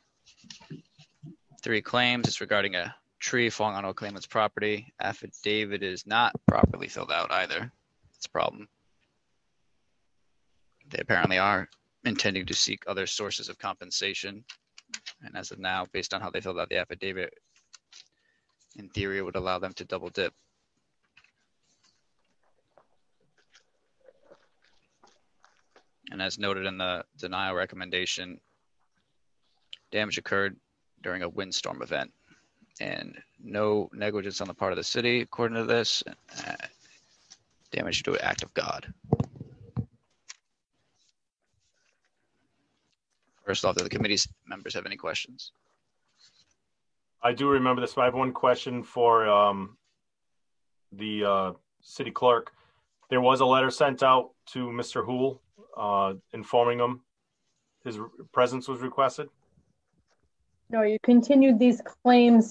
3 claims. It's regarding a tree falling on a claimant's property. Affidavit is not properly filled out either. That's a problem. They apparently are intending to seek other sources of compensation. And as of now, based on how they filled out the affidavit, in theory, it would allow them to double dip. And as noted in the denial recommendation, damage occurred during a windstorm event and no negligence on the part of the city, according to this. Damage to an act of God. First off, do the committee's members have any questions? I do remember this. I have one question for the city clerk. There was a letter sent out to Mr. Hool informing him his presence was requested. No, you continued these claims.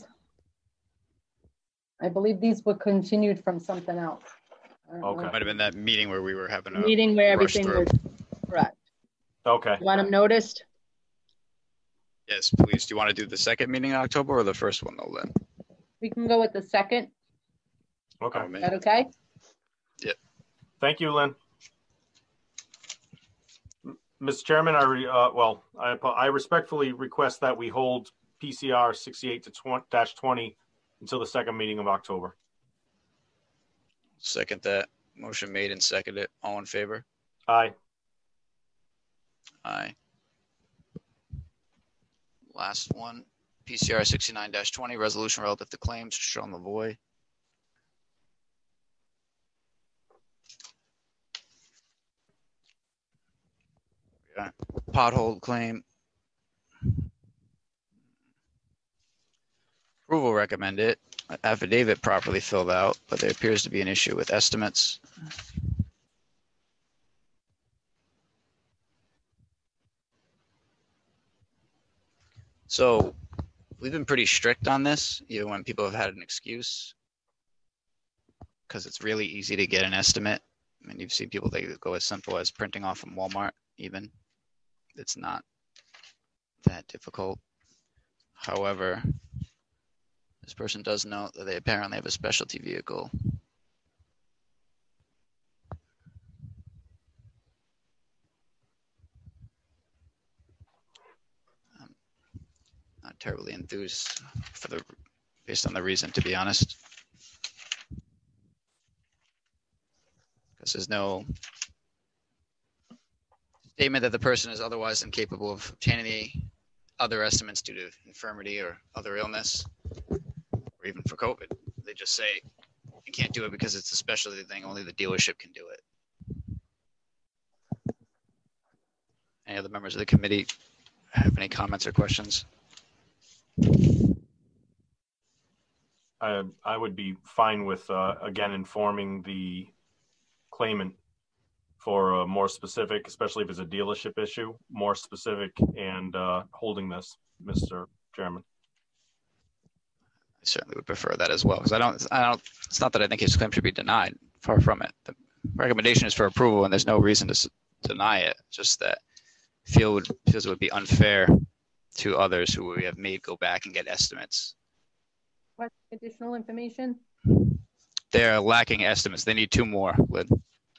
I believe these were continued from something else. Okay. Might have been that meeting where we were having a Meeting where rush everything through. was correct. Okay. You want them noticed? Yes, please. Do you want to do the second meeting in October or the first one, though, then? We can go with the second. Okay. Oh, man. Is that okay? Thank you, Lynn. Mr. Chairman, I respectfully request that we hold PCR 68-20 until the second meeting of October. Second that. Motion made and seconded. All in favor? Aye. Aye. Last one, PCR 69-20, resolution relative to claims, Sean Lavoy. Yeah. Pothole claim. Approval recommended. Affidavit properly filled out, but there appears to be an issue with estimates. So we've been pretty strict on this, even when people have had an excuse, because it's really easy to get an estimate. I mean, you've seen people that go as simple as printing off from Walmart, even. It's not that difficult. However, this person does note that they apparently have a specialty vehicle. Not terribly enthused based on the reason, to be honest, because there's no Statement that the person is otherwise incapable of obtaining the other estimates due to infirmity or other illness, or even for COVID. They just say you can't do it because it's a specialty thing. Only the dealership can do it. Any other members of the committee have any comments or questions? I would be fine with, again, informing the claimant for more specific, especially if it's a dealership issue, more specific and holding this, Mr. Chairman. I certainly would prefer that as well, because I don't, it's not that I think his claim should be denied. Far from it. The recommendation is for approval and there's no reason to deny it. Just that feels it would be unfair to others who we have made go back and get estimates. What additional information? They're lacking estimates. They need 2 more, Lynn.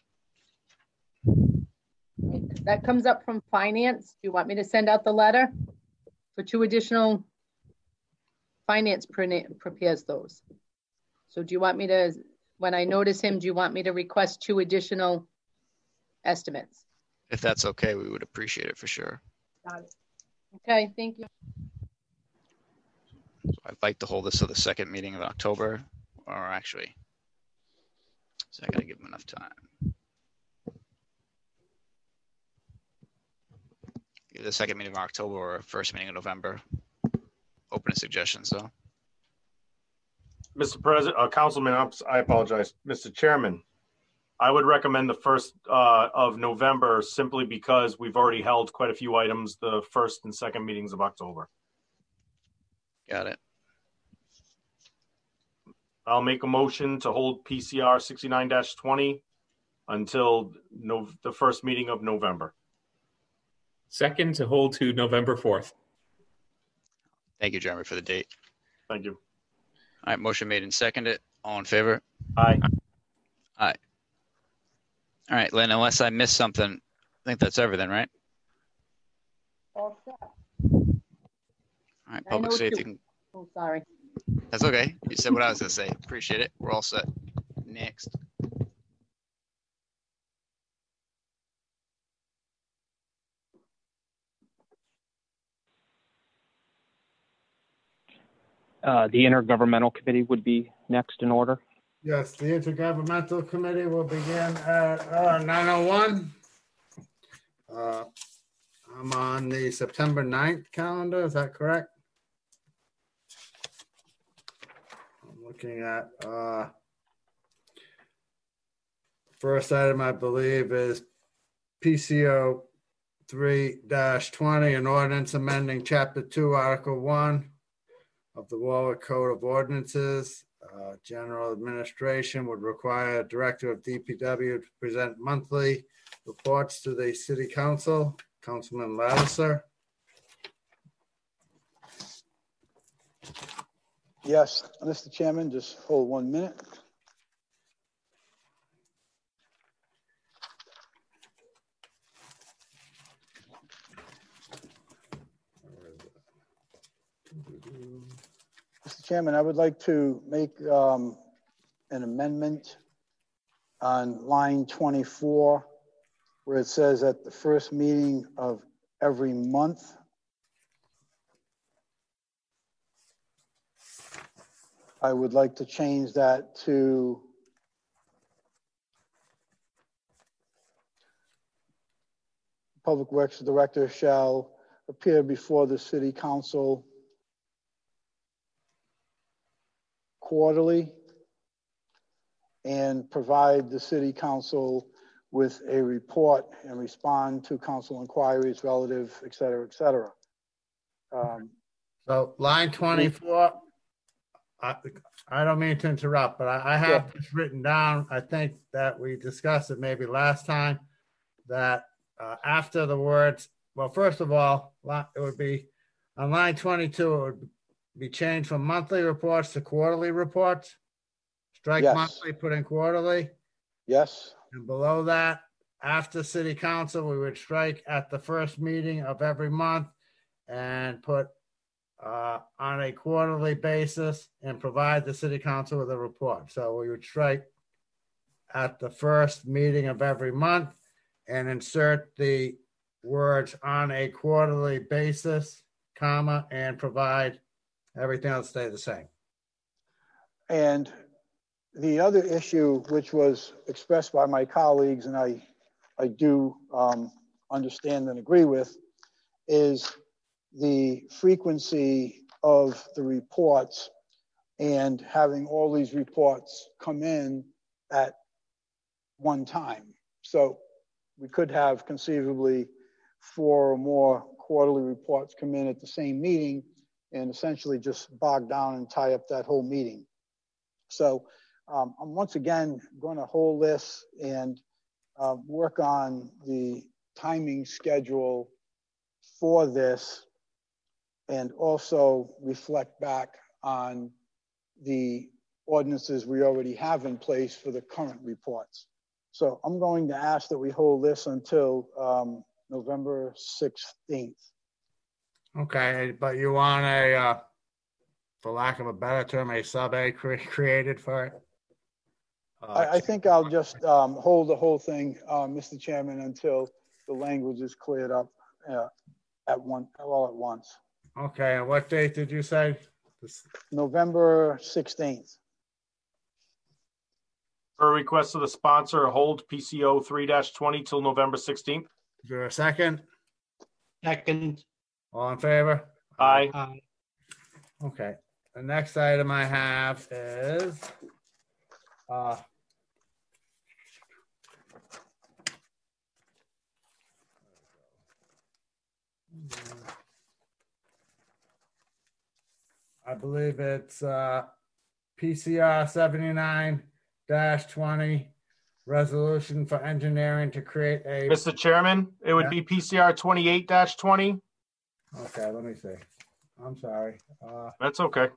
That comes up from finance. Do you want me to send out the letter for 2 additional? Finance prepares those. So do you want me to, when I notice him, do you want me to request 2 additional estimates? If that's okay, we would appreciate it for sure. Got it. Okay, thank you. So I'd like to hold this to the second meeting of October, or actually, so I gotta give him enough time. Either the second meeting of October or first meeting of November. Open to suggestions, though. Mr. President, Councilman, I apologize. Mr. Chairman, I would recommend the 1st of November simply because we've already held quite a few items the first and second meetings of October. Got it. I'll make a motion to hold PCR 69-20 until the first meeting of November. Second, to hold to November 4th. Thank you, Jeremy, for the date. Thank you. All right, motion made and seconded. All in favor? Aye. Aye. All right, Lynn, unless I missed something, I think that's everything, right? All set. All right, public safety. Oh, sorry. That's okay. You said what I was going to say. Appreciate it. We're all set. Next. The Intergovernmental Committee would be next in order. Yes, the Intergovernmental Committee will begin at 9:01. I'm on the September 9th calendar. Is that correct? I'm looking at first item, I believe, is PCO 3-20, an ordinance amending Chapter 2, Article 1 of the Warwick Code of Ordinances. General administration would require a director of DPW to present monthly reports to the city council. Councilman Lattiser. Yes, Mr. Chairman, just hold 1 minute. Mr. Chairman, I would like to make an amendment on line 24, where it says at the first meeting of every month. I would like to change that to Public Works Director shall appear before the City Council quarterly and provide the City Council with a report and respond to council inquiries relative, et cetera, et cetera. So line 24, I don't mean to interrupt, but I have this written down. I think that we discussed it maybe last time that after the words, well, first of all, it would be on line 22, it would be changed from monthly reports to quarterly reports. Strike Yes. monthly, put in quarterly. Yes, And below that, after city council, we would strike at the first meeting of every month and put on a quarterly basis and provide the city council with a report. So we would strike at the first meeting of every month and insert the words on a quarterly basis, comma, and provide everything else stay the same. And the other issue, which was expressed by my colleagues, and I do understand and agree with, is the frequency of the reports and having all these reports come in at one time. So we could have conceivably 4 or more quarterly reports come in at the same meeting and essentially just bog down and tie up that whole meeting. So I'm once again going to hold this and work on the timing schedule for this, and also reflect back on the ordinances we already have in place for the current reports. So I'm going to ask that we hold this until November 16th. Okay, but you want a, for lack of a better term, a sub-A created for it? I think I'll just hold the whole thing, Mr. Chairman, until the language is cleared up all at once. Okay, and what date did you say? November 16th. Per request of the sponsor, hold PCO 3-20 till November 16th. Is there a second? Second. All in favor? Aye. Aye. Okay, the next item I have is I believe it's PCR 79-20 resolution for engineering to create a. Mr. Chairman, it would be PCR 28-20. Okay, let me see. I'm sorry. That's okay.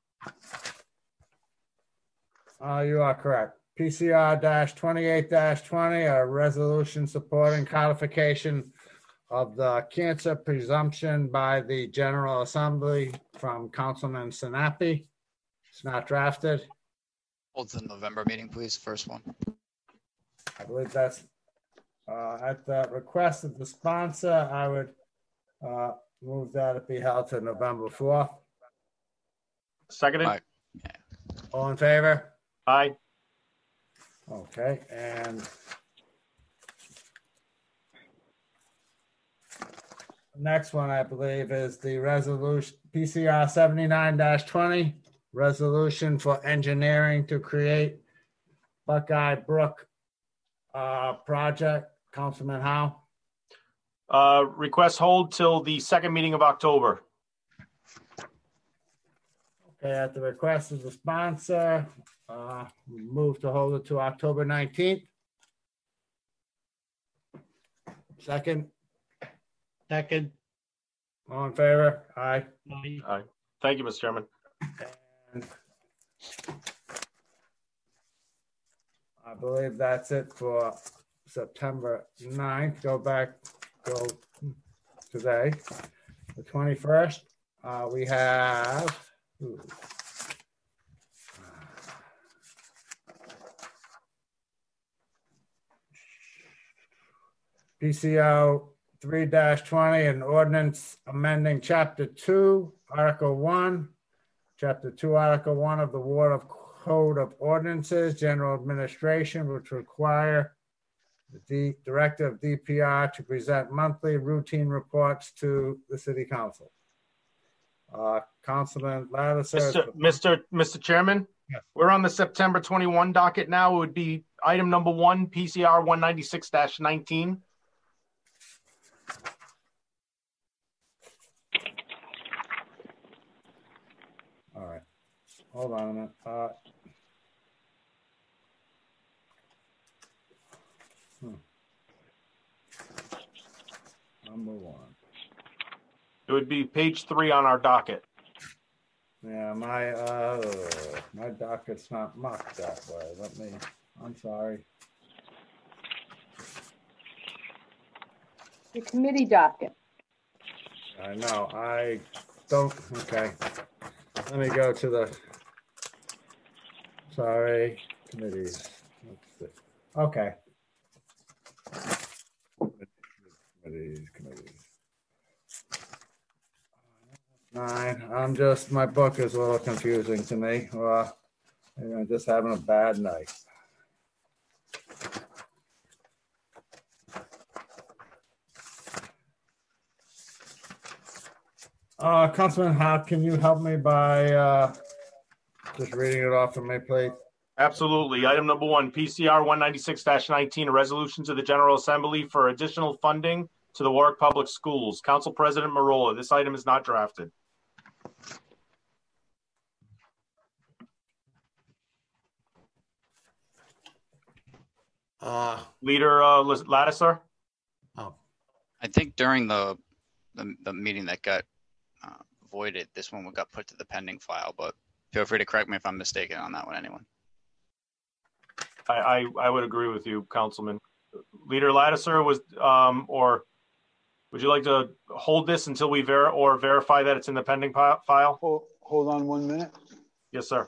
You are correct. PCR 28-20, a resolution supporting codification of the cancer presumption by the General Assembly from Councilman Sinapi. It's not drafted. Hold the November meeting, please. First one. I believe that's at the request of the sponsor. I would move that it be held to November 4th. Seconded. Aye. All in favor? Aye. Okay, and next one, I believe, is the resolution PCR 79-20, resolution for engineering to create Buckeye Brook project. Councilman Howe. Request hold till the second meeting of October. Okay, at the request of the sponsor, move to hold it to October 19th. Second. Second. All in favor? Aye. Aye. Aye. Thank you, Mr. Chairman. And I believe that's it for September 9th. Go today, the 21st. We have PCO 3-20, an ordinance amending Chapter 2, Article 1, Chapter 2, Article 1 of the Ward of Code of Ordinances, General Administration, which require the Director of DPR to present monthly routine reports to the City Council. Councilman Lattiser. Mr. Chairman, Yes. We're on the September 21 docket now. It would be item number 1, PCR 196-19. All right. Hold on a minute. Number 1. It would be page 3 on our docket. Yeah, my docket's not marked that way. I'm sorry. The committee docket. I know, I don't, okay. Let me go to the, sorry, committees. Let's see. Okay. Committees. My book is a little confusing to me. I'm just having a bad night. Councilman, how can you help me by just reading it off of me, please? Absolutely. Item number 1, PCR 196-19, a resolution to the General Assembly for additional funding to the Warwick Public Schools. Council President Marola, this item is not drafted. Leader Lattiser? I think during the meeting that got voided, this one got put to the pending file, but feel free to correct me if I'm mistaken on that one, anyone. I would agree with you, Councilman. Leader Lattiser, or would you like to hold this until we verify that it's in the pending file? Hold on 1 minute. Yes, sir.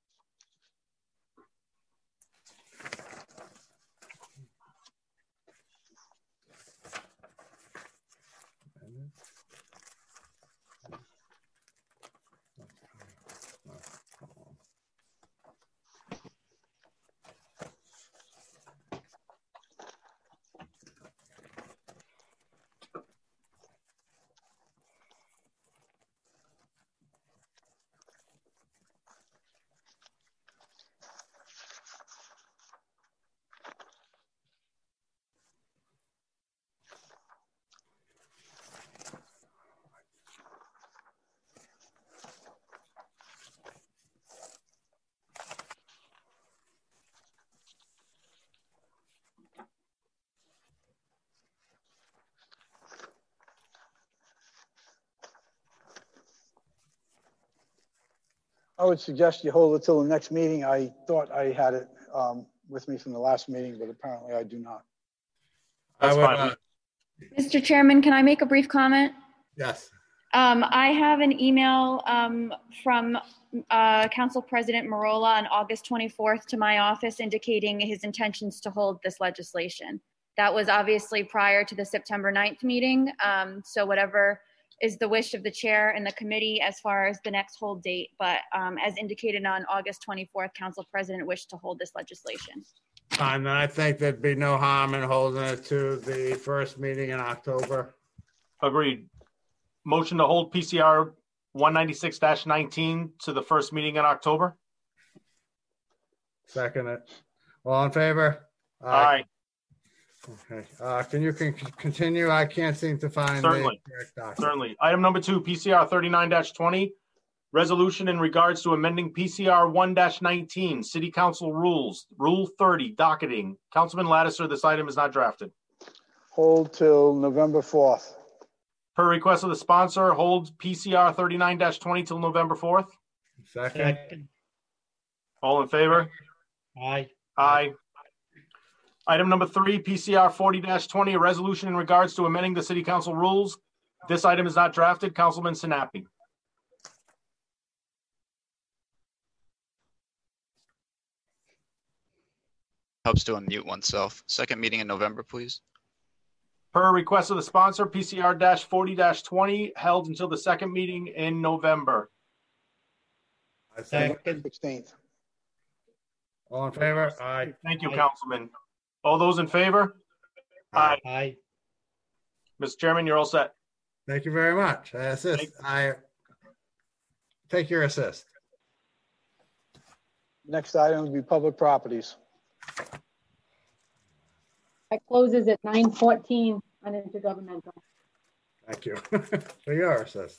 I would suggest you hold it till the next meeting. I thought I had it with me from the last meeting, but apparently I do not. That's fine. Mr. Chairman, can I make a brief comment? Yes. I have an email from Council President Marola on August 24th to my office indicating his intentions to hold this legislation. That was obviously prior to the September 9th meeting. So whatever is the wish of the chair and the committee as far as the next hold date. But as indicated on August 24th, Council President wished to hold this legislation. And I think there'd be no harm in holding it to the first meeting in October. Agreed. Motion to hold PCR 196-19 to the first meeting in October. Second it. All in favor? Aye. Okay. Can you continue? I can't seem to find Certainly. the correct document. Certainly. Item number 2, PCR 39-20, resolution in regards to amending PCR 1-19, City Council rules, Rule 30, docketing. Councilman Lattiser, this item is not drafted. Hold till November 4th. Per request of the sponsor, hold PCR 39-20 till November 4th. Second. All in favor? Aye. Aye. Item number 3, PCR 40-20, a resolution in regards to amending the City Council rules. This item is not drafted. Councilman Sinapi. Helps to unmute oneself. Second meeting in November, please. Per request of the sponsor, PCR 40-20 held until the second meeting in November. Second. 16th. All in favor? Aye. Thank you, Aye. Councilman. All those in favor? Aye. Aye. Mr. Chairman, you're all set. Thank you very much. I assist. I take your assist. Next item will be public properties. That closes at 9:14 on intergovernmental. Thank you for your assist.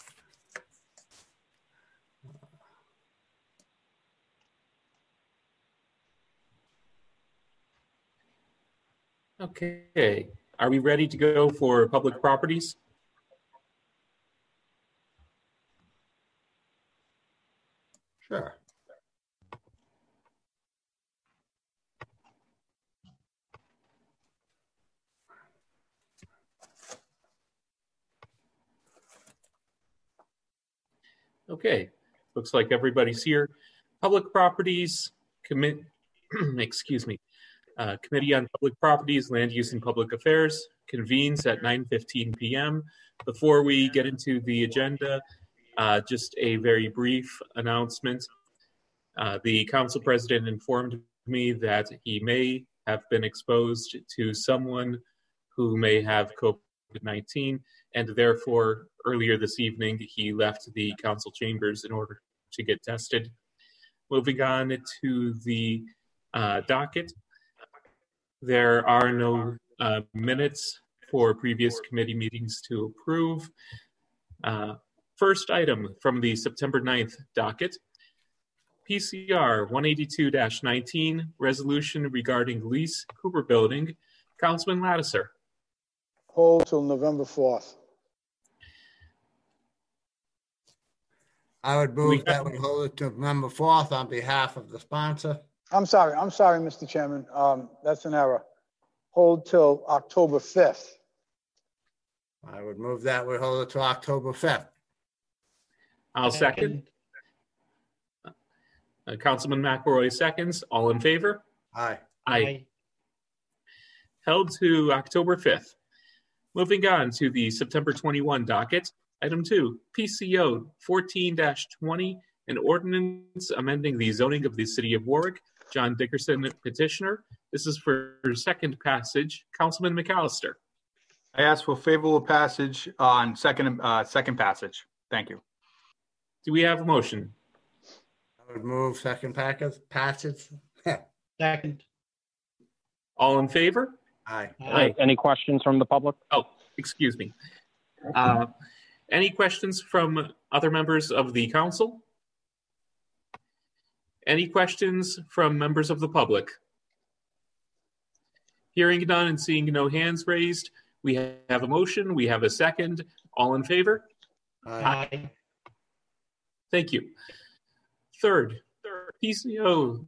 Okay, are we ready to go for public properties? Sure. Okay, looks like everybody's here. Public properties, excuse me. Committee on Public Properties, Land Use and Public Affairs convenes at 9:15 p.m. Before we get into the agenda, Just a very brief announcement. The council president informed me that he may have been exposed to someone who may have COVID-19, and therefore earlier this evening he left the council chambers in order to get tested. Moving on to the docket, there are no minutes for previous committee meetings to approve. First item from the September 9th docket, PCR 182-19, resolution regarding lease Cooper Building. Councilman Lattiser. Hold till November 4th. I would move that we hold it to November 4th on behalf of the sponsor. I'm sorry, Mr. Chairman. That's an error. Hold till October 5th. I would move that we hold it to October 5th. I'll second. Councilman McElroy seconds. All in favor? Aye. Aye. Held to October 5th. Moving on to the September 21 docket. Item 2, PCO 14-20, an ordinance amending the zoning of the city of Warwick. John Dickerson, petitioner. This is for second passage. Councilman McAllister. I ask for favorable passage on second passage. Thank you. Do we have a motion? I would move second passage. Second. All in favor? Aye. Aye. Any questions from the public? Oh, excuse me. Any questions from other members of the council? Any questions from members of the public? Hearing none and seeing no hands raised, we have a motion. We have a second. All in favor? Aye. Thank you. Third, PCO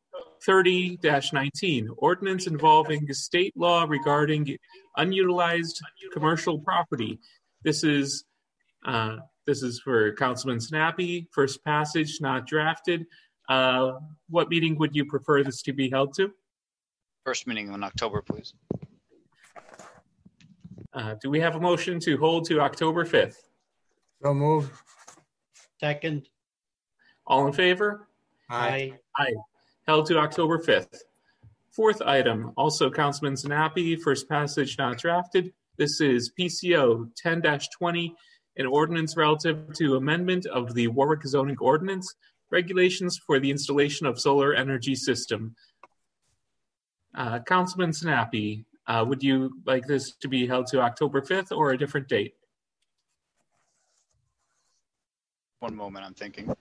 30-19, ordinance involving state law regarding unutilized commercial property. This is for Councilman Snappy. First passage, not drafted. What meeting would you prefer this to be held to? First meeting in October, please. Do we have a motion to hold to October 5th? So move. Second. All in favor? Aye. Aye. Held to October 5th. Fourth item, also Councilman Snappy, first passage not drafted. This is PCO 10-20, an ordinance relative to amendment of the Warwick zoning ordinance, regulations for the installation of solar energy system. Councilman Snappy, would you like this to be held to October 5th or a different date? One moment, I'm thinking.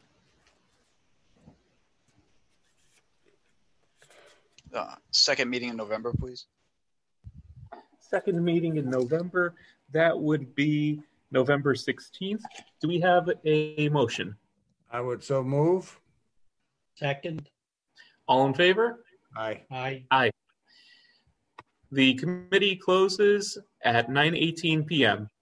Second meeting in November, please. Second meeting in November, that would be November 16th. Do we have a motion? I would so move. Second. All in favor? Aye. Aye. Aye. The committee closes at 9:18 p.m.